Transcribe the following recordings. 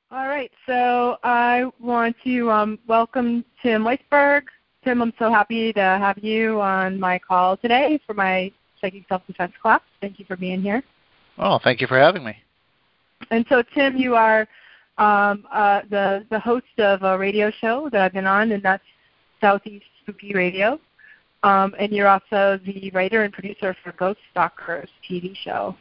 All right, so I want to welcome Tim Weisberg. Tim, I'm so happy to have you on my call today for my psychic self-defense class. Thank you for being here. Oh, thank you for having me. And so, Tim, you are the host of a radio show that I've been on, and that's Southeast Spooky Radio. And you're also the writer and producer for Ghost Stalkers TV show.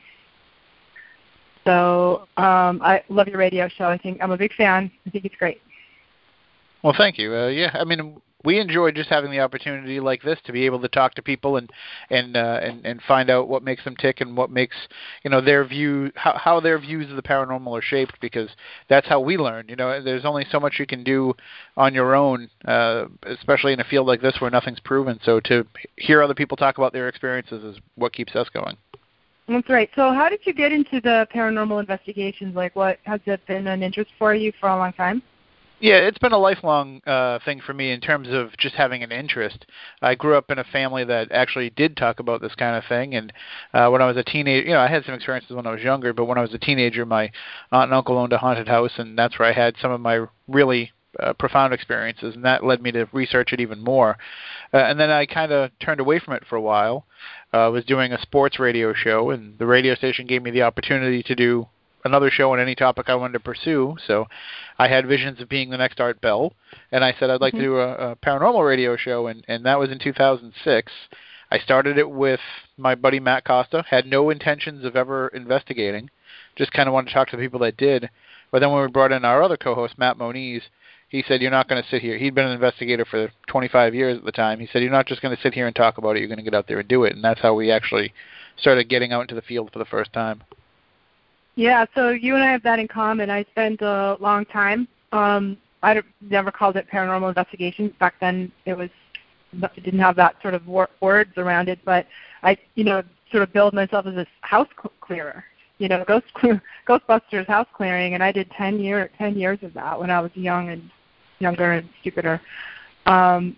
So I love your radio show. I think I'm a big fan. I think it's great. Well, thank you. Yeah, I mean, we enjoy just having the opportunity like this to be able to talk to people and find out what makes them tick and what makes their view, how their views of the paranormal are shaped, because that's how we learn. There's only so much you can do on your own, especially in a field like this where nothing's proven. So to hear other people talk about their experiences is what keeps us going. That's right. So how did you get into the paranormal investigations? Like, what has it been an interest for you for a long time? Yeah, it's been a lifelong thing for me in terms of just having an interest. I grew up in a family that actually did talk about this kind of thing, and when I was a teenager, I had some experiences when I was younger, but when I was a teenager, my aunt and uncle owned a haunted house, and that's where I had some of my really profound experiences, and that led me to research it even more. And then I kind of turned away from it for a while. I was doing a sports radio show, and the radio station gave me the opportunity to do another show on any topic I wanted to pursue. So I had visions of being the next Art Bell, and I said I'd like to do a paranormal radio show, and that was in 2006. I started it with my buddy Matt Costa, had no intentions of ever investigating, just kind of wanted to talk to the people that did. But then when we brought in our other co-host, Matt Moniz, he said, you're not going to sit here. He'd been an investigator for 25 years at the time. He said, you're not just going to sit here and talk about it. You're going to get out there and do it. And that's how we actually started getting out into the field for the first time. Yeah, so you and I have that in common. I spent a long time. I never called it paranormal investigations. Back then it didn't have that sort of words around it, but I, sort of billed myself as a house clearer. Ghostbusters house clearing, and I did 10 years of that when I was younger and stupider, and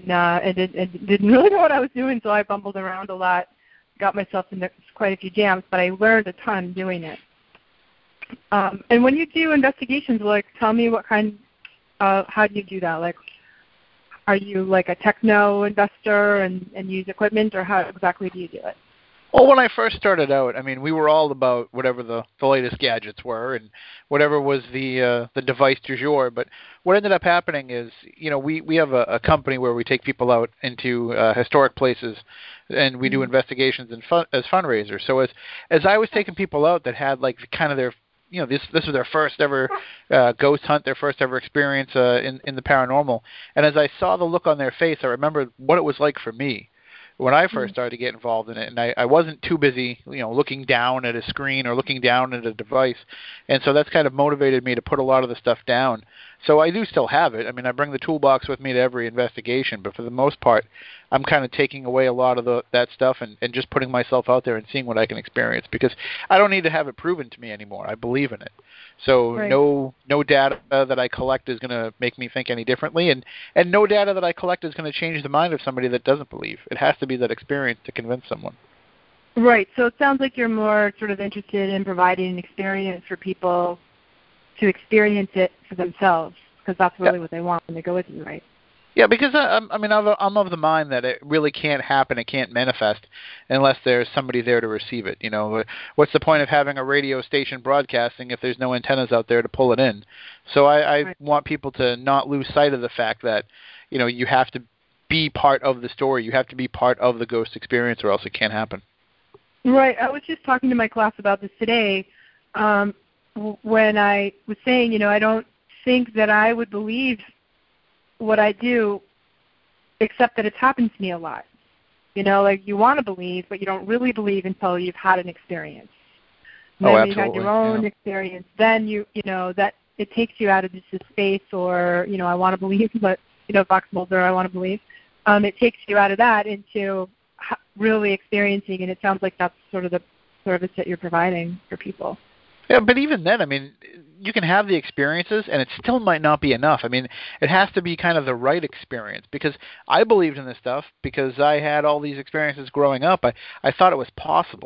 didn't really know what I was doing, so I bumbled around a lot, got myself into quite a few jams, but I learned a ton doing it. And when you do investigations, tell me what kind, how do you do that? Like, are you like a techno investor and use equipment, or how exactly do you do it? Well, when I first started out, I mean, we were all about whatever the latest gadgets were and whatever was the device du jour. But what ended up happening is, we have a company where we take people out into historic places, and we do investigations as fundraisers. So as I was taking people out that had like kind of their this was their first ever ghost hunt, their first ever experience in the paranormal, and as I saw the look on their face, I remembered what it was like for me when I first started to get involved in it, and I wasn't too busy, looking down at a screen or looking down at a device, and so that's kind of motivated me to put a lot of the stuff down. So I do still have it. I mean, I bring the toolbox with me to every investigation, but for the most part, I'm kind of taking away a lot of that stuff and just putting myself out there and seeing what I can experience, because I don't need to have it proven to me anymore. I believe in it. So right. No data that I collect is going to make me think any differently, and no data that I collect is going to change the mind of somebody that doesn't believe. It has to be that experience to convince someone. Right. So it sounds like you're more sort of interested in providing an experience for people to experience it for themselves, because that's really what they want when they go with you, right? Yeah, because I'm of the mind that it really can't happen, it can't manifest unless there's somebody there to receive it. What's the point of having a radio station broadcasting if there's no antennas out there to pull it in? So I want people to not lose sight of the fact that, you have to be part of the story. You have to be part of the ghost experience, or else it can't happen. Right. I was just talking to my class about this today when I was saying, I don't think that I would believe what I do, except that it's happened to me a lot. Like you want to believe, but you don't really believe until you've had an experience. And then when you've had your own experience, then that it takes you out of just this space, or I want to believe, but Fox Mulder, I want to believe. It takes you out of that into really experiencing, and it sounds like that's sort of the service that you're providing for people. Yeah, but even then, I mean, you can have the experiences, and it still might not be enough. I mean, it has to be kind of the right experience, because I believed in this stuff because I had all these experiences growing up. I thought it was possible.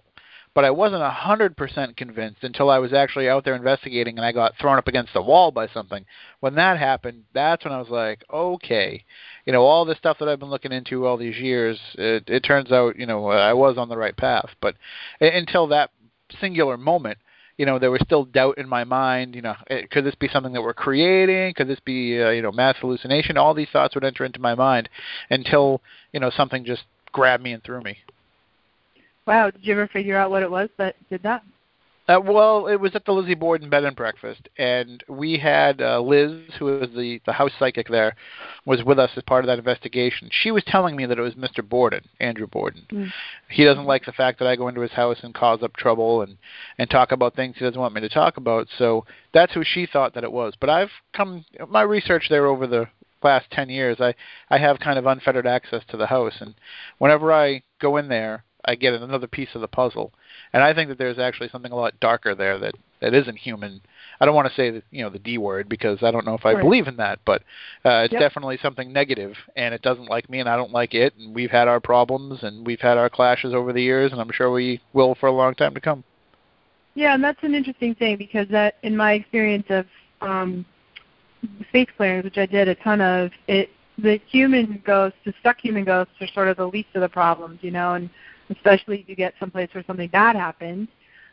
but I wasn't 100% convinced until I was actually out there investigating and I got thrown up against the wall by something. When that happened, that's when I was like, okay, all this stuff that I've been looking into all these years, it turns out, I was on the right path. But until that singular moment, there was still doubt in my mind. Could this be something that we're creating? Could this be, mass hallucination? All these thoughts would enter into my mind until, something just grabbed me and threw me. Wow. Did you ever figure out what it was that did that? Well, it was at the Lizzie Borden Bed and Breakfast, and we had Liz, who was the house psychic there, was with us as part of that investigation. She was telling me that it was Mr. Borden, Andrew Borden. Mm. He doesn't like the fact that I go into his house and cause up trouble and talk about things he doesn't want me to talk about, so that's who she thought that it was. But my research there over the last 10 years, I have kind of unfettered access to the house, and whenever I go in there, I get another piece of the puzzle. And I think that there's actually something a lot darker there that isn't human. I don't want to say that, the D word, because I don't know if I believe in that, but it's definitely something negative, and it doesn't like me, and I don't like it, and we've had our problems, and we've had our clashes over the years, and I'm sure we will for a long time to come. Yeah, and that's an interesting thing, because that, in my experience of space clearings, which I did a ton of, the human ghosts, the stuck human ghosts, are sort of the least of the problems, and especially if you get someplace where something bad happens,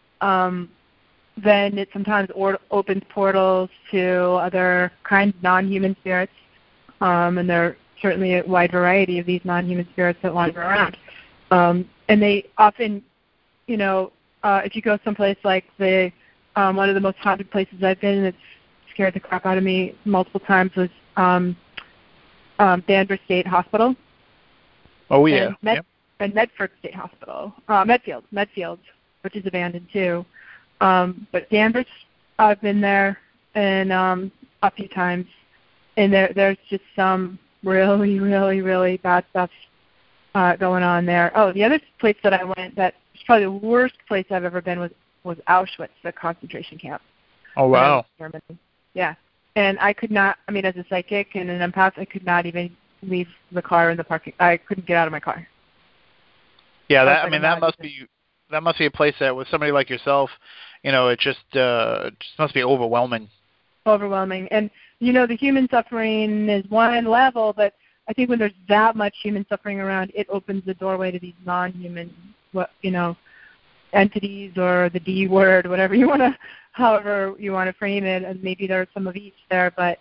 then it sometimes opens portals to other kinds of non-human spirits, and there are certainly a wide variety of these non-human spirits that wander around. And they often, if you go someplace like one of the most haunted places I've been, that's scared the crap out of me multiple times, was Danvers State Hospital. Oh, yeah. And Medford State Hospital, Medfield, which is abandoned too. But Danvers, I've been there and a few times, and there's just some really, really, really bad stuff going on there. Oh, the other place that I went that was probably the worst place I've ever been was Auschwitz, the concentration camp. Oh, wow. Germany. Yeah. And I could not, as a psychic and an empath, I could not even leave the car in the parking. I couldn't get out of my car. Yeah, that must be a place that with somebody like yourself, it just must be overwhelming. Overwhelming. And the human suffering is one level, but I think when there's that much human suffering around, it opens the doorway to these non-human entities, or the D word, however you want to frame it, and maybe there's some of each there, but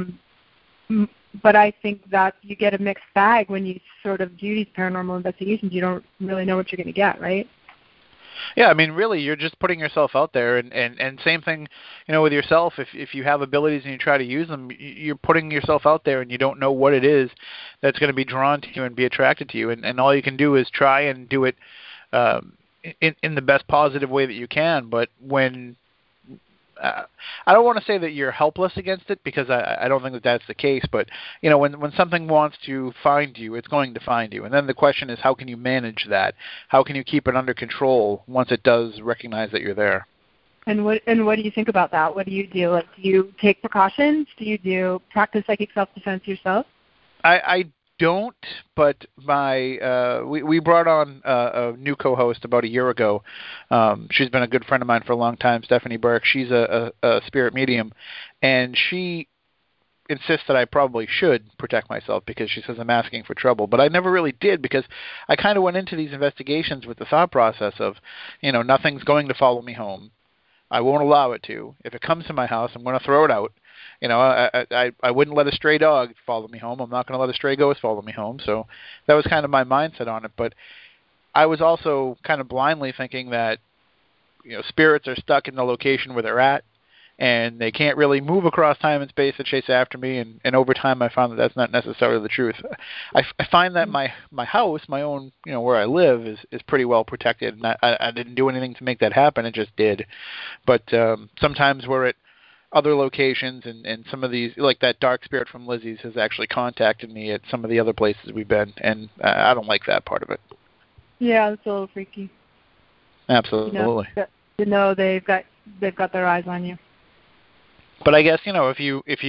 I think that you get a mixed bag when you sort of do these paranormal investigations. You don't really know what you're going to get, right? Yeah, really, you're just putting yourself out there, and same thing, with yourself. If you have abilities and you try to use them, you're putting yourself out there, and you don't know what it is that's going to be drawn to you and be attracted to you, and all you can do is try and do it in the best positive way that you can. But when I don't want to say that you're helpless against it, because I don't think that that's the case, but when something wants to find you, it's going to find you, and then the question is, how can you manage that? How can you keep it under control once it does recognize that you're there? And what do you think about that? What do you do? Like, do you take precautions? Do you practice psychic self-defense yourself? I don't, but we brought on a new co-host about a year ago. She's been a good friend of mine for a long time, Stephanie Burke. She's a spirit medium, and she insists that I probably should protect myself, because she says I'm asking for trouble. But I never really did, because I kind of went into these investigations with the thought process of, nothing's going to follow me home. I won't allow it to. If it comes to my house, I'm going to throw it out. I wouldn't let a stray dog follow me home. I'm not going to let a stray ghost follow me home. So that was kind of my mindset on it. But I was also kind of blindly thinking that, spirits are stuck in the location where they're at, and they can't really move across time and space to chase after me. And over time, I found that that's not necessarily the truth. I find that my house, my own, where I live, is pretty well protected. And I didn't do anything to make that happen. It just did. But sometimes we're at other locations, and some of these, like that dark spirit from Lizzie's, has actually contacted me at some of the other places we've been, and I don't like that part of it. Yeah, it's a little freaky. Absolutely. To know they've got their eyes on you. But I guess, if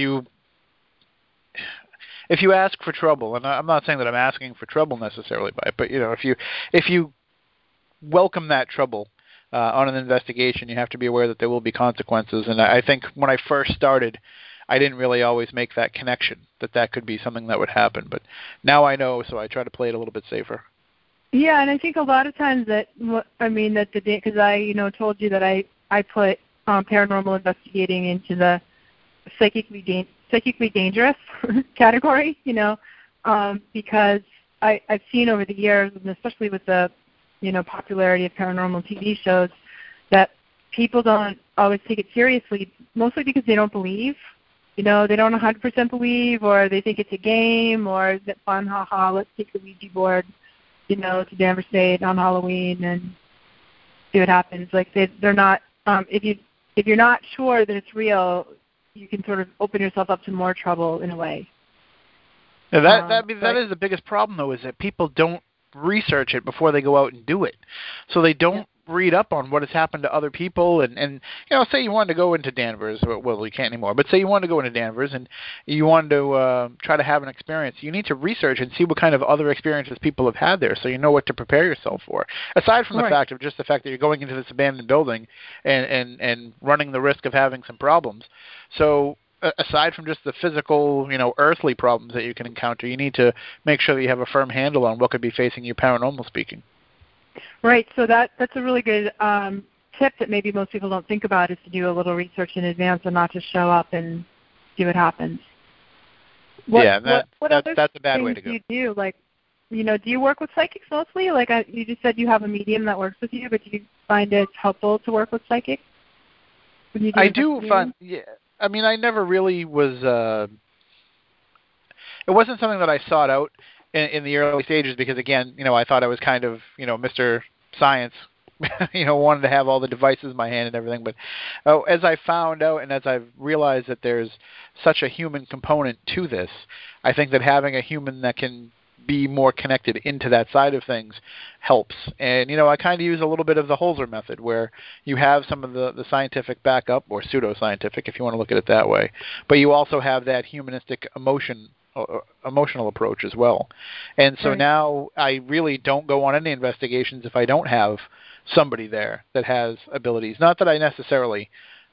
you ask for trouble, and I'm not saying that I'm asking for trouble necessarily by it, but if you welcome that trouble, on an investigation, you have to be aware that there will be consequences. And I think when I first started, I didn't really always make that connection that could be something that would happen. But now I know, so I try to play it a little bit safer. Yeah, and I think a lot of times because I told you that I put paranormal investigating into the psychically dangerous category, because I've seen over the years, and especially with the popularity of paranormal TV shows, that people don't always take it seriously, mostly because they don't believe. They don't 100% believe, or they think it's a game, or is it fun, haha, let's take the Ouija board, to Danvers State on Halloween and see what happens. Like they're not. If you're not sure that it's real, you can sort of open yourself up to more trouble in a way. Yeah, that is the biggest problem, though, is that people don't research it before they go out and do it. So they don't read up on what has happened to other people. And say you wanted to go into Danvers. Well, you can't anymore. But say you wanted to go into Danvers and you wanted to try to have an experience. You need to research and see what kind of other experiences people have had there so you know what to prepare yourself for. Aside from the fact that you're going into this abandoned building and running the risk of having some problems. So aside from just the physical, earthly problems that you can encounter, you need to make sure that you have a firm handle on what could be facing you paranormal speaking. Right. So that's a really good tip that maybe most people don't think about, is to do a little research in advance and not just show up and see what happens. What that's a bad way to go. Do you do? Like, do you work with psychics mostly? Like you just said you have a medium that works with you, but do you find it helpful to work with psychics? I do find, I mean, I never really was, it wasn't something that I sought out in the early stages because, again, I thought I was kind of, Mr. Science, wanted to have all the devices in my hand and everything. But as I found out and as I've realized that there's such a human component to this, I think that having a human that can be more connected into that side of things helps. And, I kind of use a little bit of the Holzer method where you have some of the scientific backup, or pseudoscientific if you want to look at it that way, but you also have that humanistic emotional approach as well. And so now I really don't go on any investigations if I don't have somebody there that has abilities. Not that I necessarily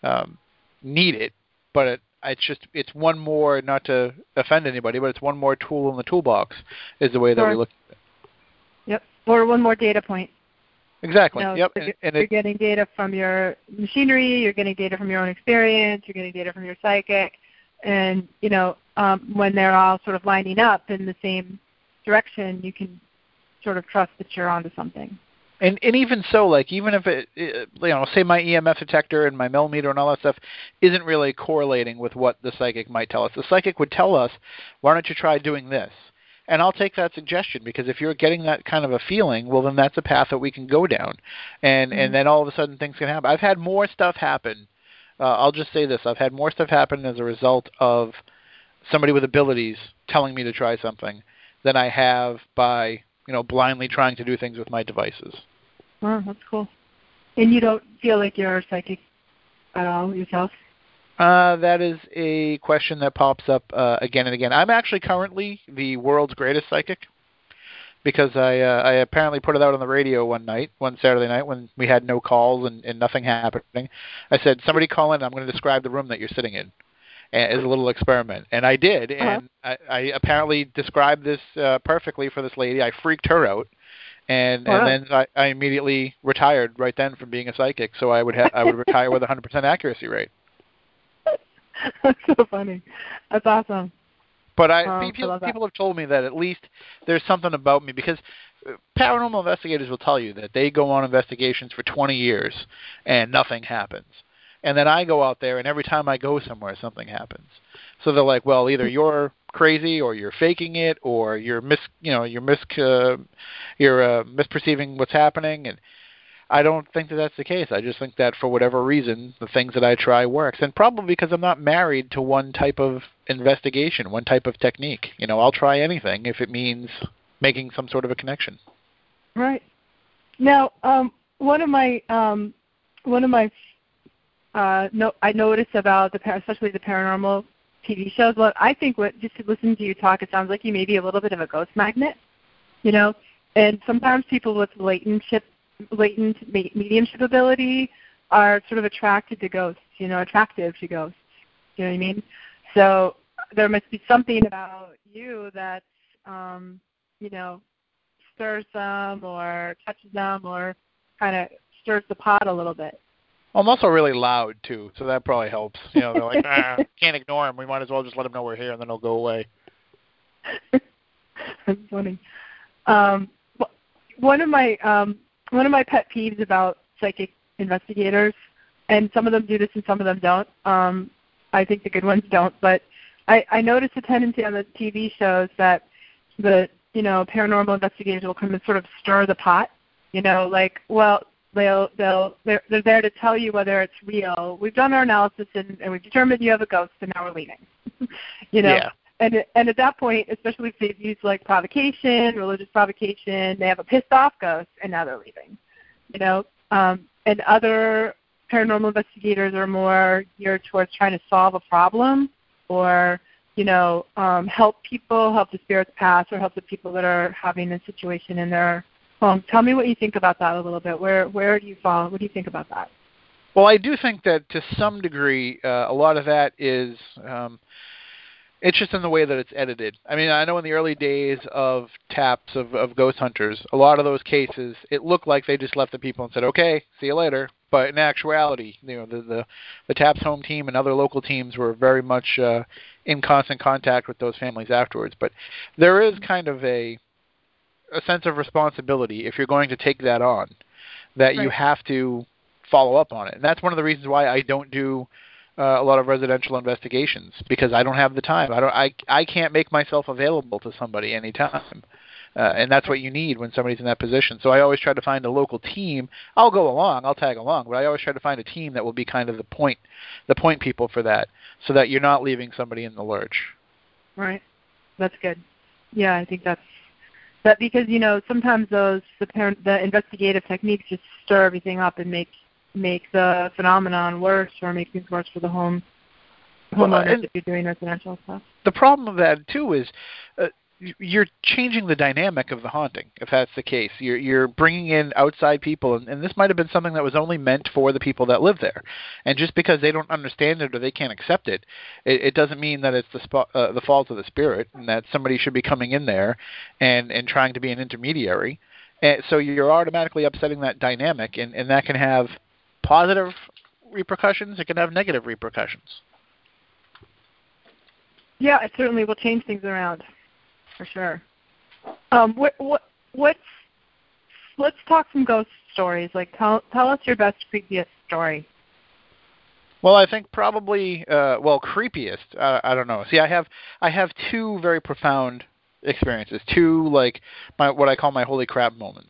need it, but it's one more, not to offend anybody, but it's one more tool in the toolbox is the way that we look at it. Yep. Or one more data point. Exactly. Yep. You're getting data from your machinery, you're getting data from your own experience, you're getting data from your psychic, and, when they're all sort of lining up in the same direction, you can sort of trust that you're onto something. And even so, like, even if it say my EMF detector and my millimeter and all that stuff isn't really correlating with what the psychic might tell us. The psychic would tell us, why don't you try doing this? And I'll take that suggestion, because if you're getting that kind of a feeling, well, then that's a path that we can go down. And then all of a sudden things can happen. I've had more stuff happen. I'll just say this. I've had more stuff happen as a result of somebody with abilities telling me to try something than I have by blindly trying to do things with my devices. Wow, that's cool. And you don't feel like you're psychic at all yourself? That is a question that pops up again and again. I'm actually currently the world's greatest psychic because I apparently put it out on the radio one Saturday night when we had no calls and nothing happening. I said, somebody call in, I'm going to describe the room that you're sitting in as a little experiment. And I did, and I apparently described this perfectly for this lady. I freaked her out, and then I immediately retired right then from being a psychic. So I would retire with 100% accuracy rate. That's so funny. That's awesome. But people have told me that at least there's something about me, because paranormal investigators will tell you that they go on investigations for 20 years and nothing happens. And then I go out there, and every time I go somewhere, something happens. So they're like, well, either you're crazy, or you're faking it, or you're misperceiving what's happening. And I don't think that that's the case. I just think that for whatever reason, the things that I try works. And probably because I'm not married to one type of investigation, one type of technique. I'll try anything if it means making some sort of a connection. Right. Now, one of my I noticed about especially the paranormal TV shows. Well, I think just to listen to you talk, it sounds like you may be a little bit of a ghost magnet, And sometimes people with latent mediumship ability are sort of attracted to ghosts, attractive to ghosts. You know what I mean? So there must be something about you that, stirs them or touches them or kind of stirs the pot a little bit. Well, I'm also really loud, too, so that probably helps. They're like, can't ignore him. We might as well just let him know we're here, and then he'll go away. That's funny. One of my pet peeves about psychic investigators, and some of them do this and some of them don't. I think the good ones don't, but I notice a tendency on the TV shows that the paranormal investigators will come and sort of stir the pot. They're there to tell you whether it's real. We've done our analysis and we've determined you have a ghost, and now we're leaving. Yeah. And at that point, especially if they've used like provocation, religious provocation, they have a pissed off ghost, and now they're leaving. And other paranormal investigators are more geared towards trying to solve a problem, or help people, help the spirits pass, or help the people that are having a situation in their home. Tell me what you think about that a little bit. Where do you fall? What do you think about that? Well, I do think that to some degree, a lot of that is it's just in the way that it's edited. I mean, I know in the early days of taps of ghost hunters, a lot of those cases, it looked like they just left the people and said, okay, see you later. But in actuality, the TAPS home team and other local teams were very much in constant contact with those families afterwards. But there is kind of a sense of responsibility if you're going to take that on, that you have to follow up on it. And that's one of the reasons why I don't do a lot of residential investigations, because I don't have the time. I can't make myself available to somebody anytime. And that's what you need when somebody's in that position. So I always try to find a local team. I'll go along, I'll tag along, but I always try to find a team that will be kind of the point people for that, so that you're not leaving somebody in the lurch. Right. That's good. Yeah, I think that because sometimes the investigative techniques just stir everything up and make the phenomenon worse, or make things worse for the homeowners if you're doing residential stuff. The problem of that too is you're changing the dynamic of the haunting, if that's the case. You're bringing in outside people, and this might have been something that was only meant for the people that live there. And just because they don't understand it or they can't accept it, it doesn't mean that it's the fault of the spirit, and that somebody should be coming in there and trying to be an intermediary. And so you're automatically upsetting that dynamic, and that can have positive repercussions. It can have negative repercussions. Yeah, it certainly will change things around. For sure. Let's talk some ghost stories. Like, tell us your best, creepiest story. Well, I think probably creepiest. I don't know. See, I have two very profound experiences. Two, like, what I call my holy crap moments.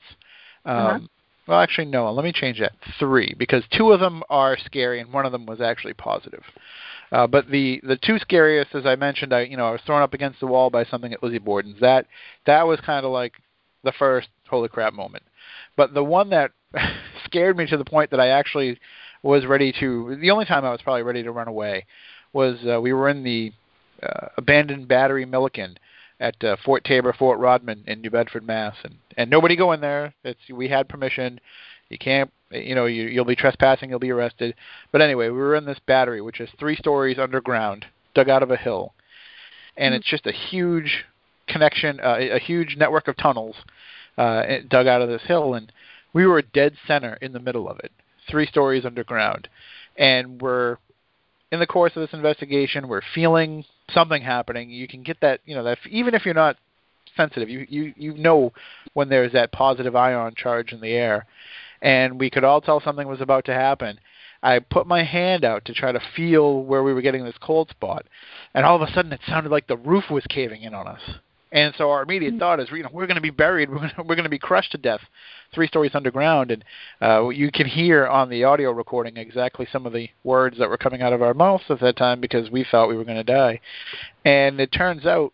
Well, actually, no. Let me change that. 3, because 2 of them are scary and one of them was actually positive. But the 2 scariest, as I mentioned, I was thrown up against the wall by something at Lizzie Borden's. That was kind of like the first holy crap moment. But the one that scared me to the point that I actually was ready to, the only time I was probably ready to run away, was we were in the abandoned Battery Milliken at Fort Tabor, Fort Rodman in New Bedford, Mass. And nobody go in there. We had permission. You can't, you'll be trespassing, you'll be arrested. But anyway, we were in this battery, which is 3 stories underground, dug out of a hill. And it's just a huge connection, a huge network of tunnels dug out of this hill. And we were dead center in the middle of it, 3 stories underground. And we're, in the course of this investigation, we're feeling something happening. You can get that, that even if you're not sensitive, you know when there's that positive ion charge in the air. And we could all tell something was about to happen. I put my hand out to try to feel where we were getting this cold spot, and all of a sudden it sounded like the roof was caving in on us. And so our immediate thought is, we're going to be buried. We're going to be crushed to death, 3 stories underground. And you can hear on the audio recording exactly some of the words that were coming out of our mouths at that time, because we thought we were going to die. And it turns out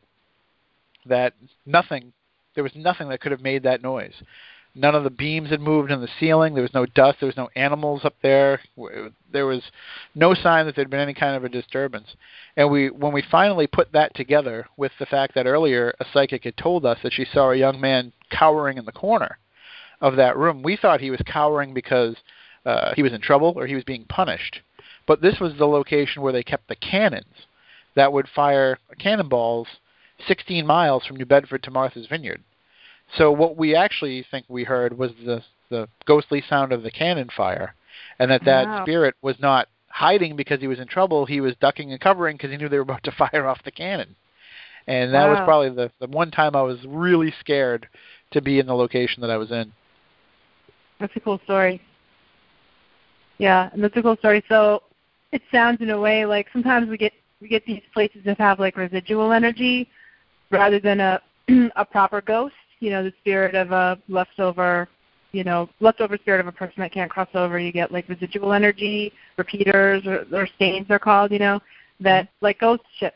that there was nothing that could have made that noise. None of the beams had moved in the ceiling. There was no dust. There was no animals up there. There was no sign that there had been any kind of a disturbance. And when we finally put that together with the fact that earlier a psychic had told us that she saw a young man cowering in the corner, of that room, we thought he was cowering because he was in trouble or he was being punished. But this was the location where they kept the cannons that would fire cannonballs 16 miles from New Bedford to Martha's Vineyard. So what we actually think we heard was the ghostly sound of the cannon fire, and that Wow. spirit was not hiding because he was in trouble. He was ducking and covering because he knew they were about to fire off the cannon. And that was Wow. probably the one time I was really scared to be in the location that I was in. That's a cool story. Yeah, and that's a cool story. So it sounds in a way like sometimes we get these places that have like residual energy rather than a a proper ghost. You know, the spirit of a leftover spirit of a person that can't cross over. You get like residual energy, repeaters, or stains they're called. That like ghost ships.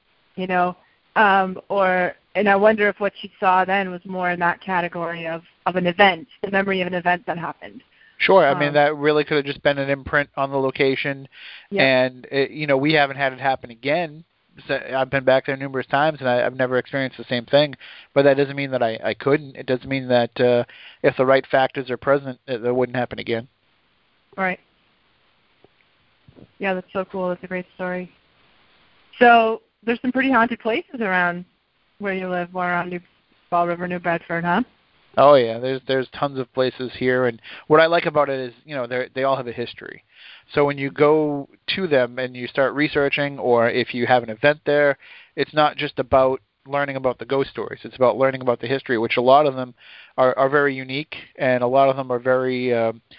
And I wonder if what she saw then was more in that category of an event, the memory of an event that happened. Sure. I mean, that really could have just been an imprint on the location. Yep. And, we haven't had it happen again. So I've been back there numerous times, and I've never experienced the same thing. But that doesn't mean that I couldn't. It doesn't mean that if the right factors are present, that wouldn't happen again. Right. Yeah, that's so cool. That's a great story. So there's some pretty haunted places around where you live, around Fall River, New Bedford, huh? Oh yeah, there's tons of places here, and what I like about it is they all have a history. So when you go to them and you start researching, or if you have an event there, it's not just about learning about the ghost stories. It's about learning about the history, which a lot of them are very unique, and a lot of them are very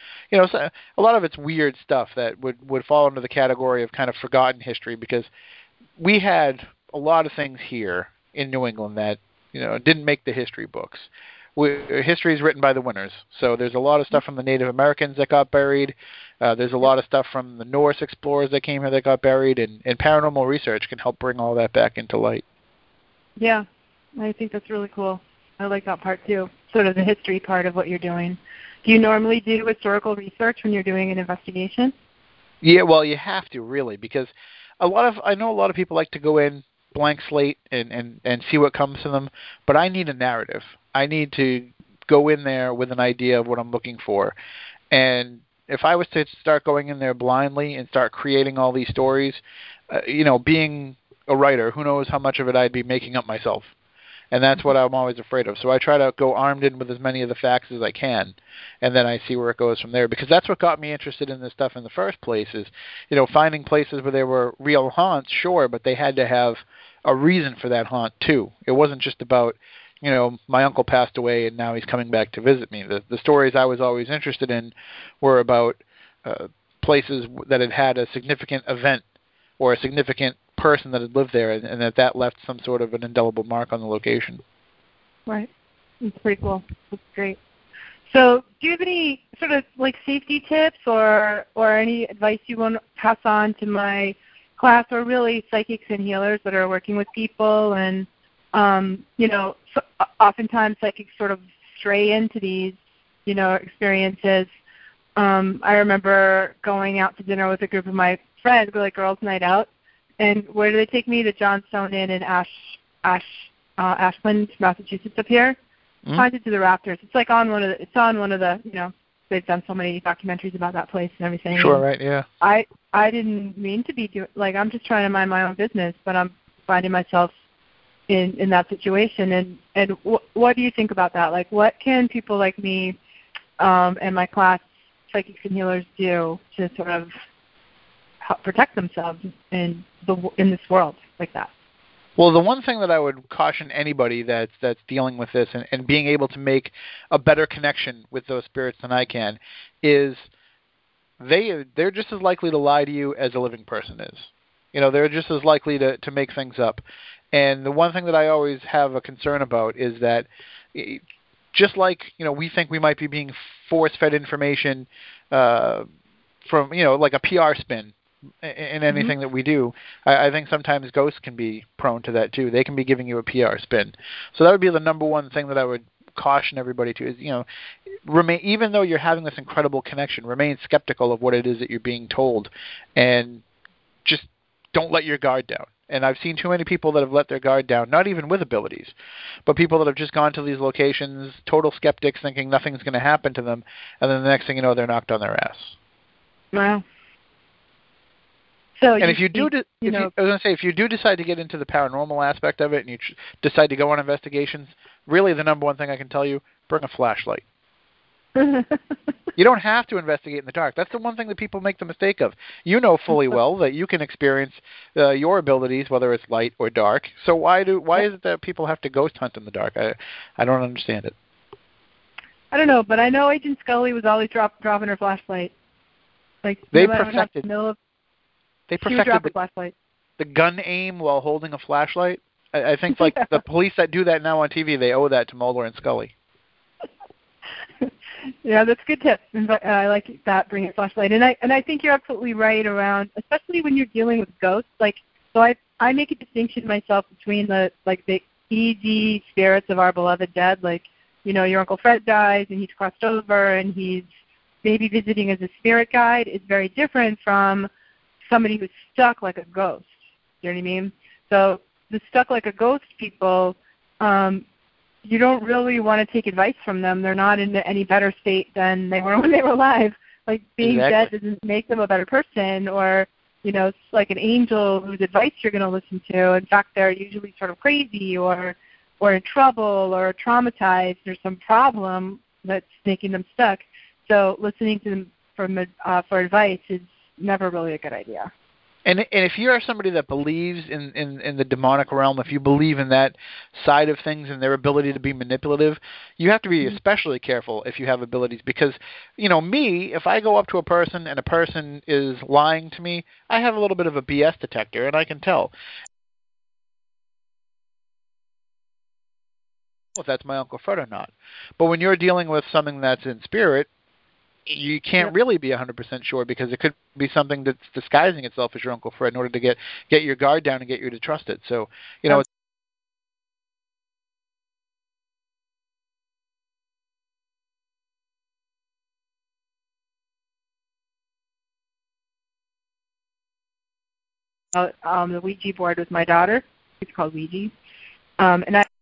so a lot of it's weird stuff that would fall into the category of kind of forgotten history, because we had a lot of things here in New England that didn't make the history books. History is written by the winners, so there's a lot of stuff from the Native Americans that got buried. There's a lot of stuff from the Norse explorers that came here that got buried, and paranormal research can help bring all that back into light. Yeah, I think that's really cool. I like that part too, sort of the history part of what you're doing. Do you normally do historical research when you're doing an investigation? Yeah, well, you have to, really, because I know a lot of people like to go in blank slate and see what comes to them, but I need a narrative. I need to go in there with an idea of what I'm looking for. And if I was to start going in there blindly and start creating all these stories, being a writer, who knows how much of it I'd be making up myself. And that's what I'm always afraid of. So I try to go armed in with as many of the facts as I can, and then I see where it goes from there. Because that's what got me interested in this stuff in the first place is, finding places where there were real haunts, sure, but they had to have a reason for that haunt, too. It wasn't just about, my uncle passed away and now he's coming back to visit me. The stories I was always interested in were about places that had had a significant event or a significant person that had lived there, and that left some sort of an indelible mark on the location. Right. It's pretty cool. That's great. So do you have any sort of like safety tips or any advice you want to pass on to my class, or really psychics and healers that are working with people? And, so oftentimes psychics sort of stray into these, experiences. I remember going out to dinner with a group of my friends, like girls' night out, and where do they take me? The Johnstone Inn in Ashland, Massachusetts, up here. Haunted to the Rafters. It's like on one of the, they've done so many documentaries about that place and everything. Sure, and right, yeah. I didn't mean to be doing, I'm just trying to mind my own business, but I'm finding myself in that situation. And what do you think about that? Like, what can people like me and my class, psychics and healers, do to sort of help protect themselves in this world like that? Well, the one thing that I would caution anybody that's dealing with this and being able to make a better connection with those spirits than I can is they're just as likely to lie to you as a living person is. They're just as likely to make things up. And the one thing that I always have a concern about is that just like, we think we might be being force-fed information from, like a PR spin in anything that we do, I think sometimes ghosts can be prone to that too. They can be giving you a PR spin. So that would be the number one thing that I would caution everybody to is, remain, even though you're having this incredible connection, remain skeptical of what it is that you're being told, and just don't let your guard down. And I've seen too many people that have let their guard down, not even with abilities, but people that have just gone to these locations, total skeptics, thinking nothing's going to happen to them, and then the next thing you know, they're knocked on their ass. Wow. So and if you do, I was going to say, if you do decide to get into the paranormal aspect of it, and you decide to go on investigations, really the number one thing I can tell you: bring a flashlight. You don't have to investigate in the dark. That's the one thing that people make the mistake of. You know fully well that you can experience your abilities, whether it's light or dark. So why is it that people have to ghost hunt in the dark? I don't understand it. I don't know, but I know Agent Scully was always dropping her flashlight. Like they no perfected the gun aim while holding a flashlight. I think like the police that do that now on TV, they owe that to Mulder and Scully. Yeah, that's a good tip. I like that, bring a flashlight. And I think you're absolutely right around, especially when you're dealing with ghosts. Like, so I make a distinction myself between the easy spirits of our beloved dead. Like, your Uncle Fred dies and he's crossed over and he's maybe visiting as a spirit guide. Is very different from somebody who's stuck like a ghost. You know what I mean? So the stuck like a ghost people, you don't really want to take advice from them. They're not in any better state than they were when they were alive. Like being dead doesn't make them a better person, or it's like an angel whose advice you're going to listen to. In fact, they're usually sort of crazy or in trouble or traumatized. There's some problem that's making them stuck. So listening to them for advice is never really a good idea. And if you are somebody that believes in the demonic realm, if you believe in that side of things and their ability to be manipulative, you have to be especially careful if you have abilities. Because, me, if I go up to a person and a person is lying to me, I have a little bit of a BS detector and I can tell if that's my Uncle Fred or not. But when you're dealing with something that's in spirit, you can't really be 100% sure, because it could be something that's disguising itself as your Uncle Fred in order to get your guard down and get you to trust it. So, the Ouija board with my daughter. It's called Ouija. And